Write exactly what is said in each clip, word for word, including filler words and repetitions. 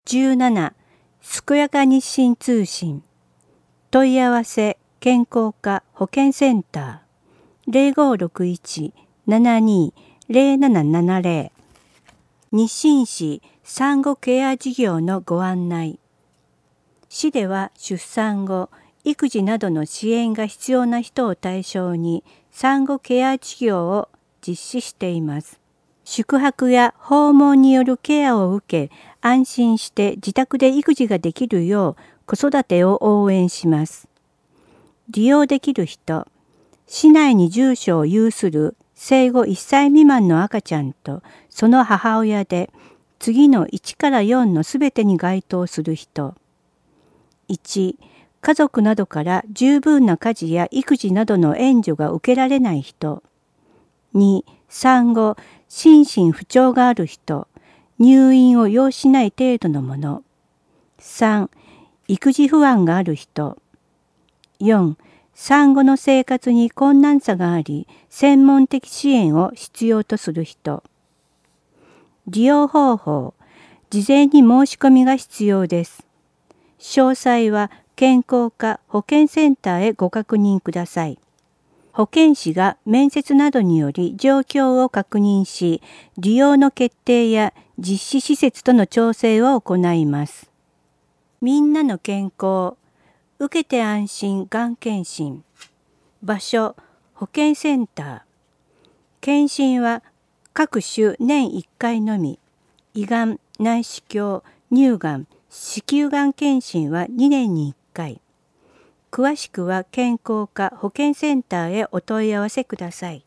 じゅうなな、健やか日清通信。問い合わせ健康課保健センター ゼロごろくいち ななに ゼロななななゼロ。日清市産後ケア事業のご案内。市では出産後、育児などの支援が必要な人を対象に産後ケア事業を実施しています。宿泊や訪問によるケアを受け、安心して自宅で育児ができるよう子育てを応援します。利用できる人、市内に住所を有する生後いっさい未満の赤ちゃんとその母親で、次のいちからよんのすべてに該当する人。いち、家族などから十分な家事や育児などの援助が受けられない人。に、産後、心身不調がある人、入院を要しない程度のもの。さん、育児不安がある人。よん、産後の生活に困難さがあり、専門的支援を必要とする人。利用方法、事前に申し込みが必要です。詳細は健康課保健センターへご確認ください。保健師が面接などにより状況を確認し、利用の決定や実施施設との調整を行います。みんなの健康、受けて安心がん検診。場所、保健センター。検診は各種年いっかいのみ。胃がん、内視鏡、乳がん、子宮がん検診はにねんにいっかい。詳しくは健康課保健センターへお問い合わせください。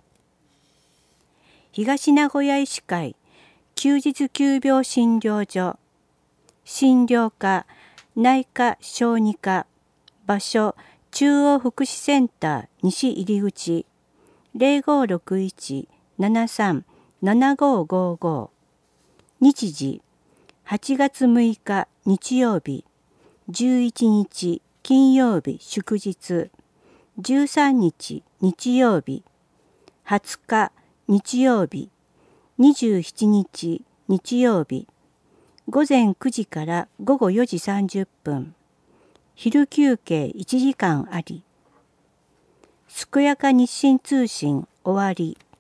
東名古屋医師会休日急病診療所。診療科、内科小児科。場所、中央福祉センター西入口。ゼロごろくいち ななさん ななごごご。日時、はちがつむいか日曜日、じゅういちにち金曜日祝日、じゅうさんにち日曜日、はつか日曜日、にじゅうしちにち日曜日、ごぜんくじからごごよじさんじゅっぷん、昼休憩いちじかんあり。健やか日清通信終わり。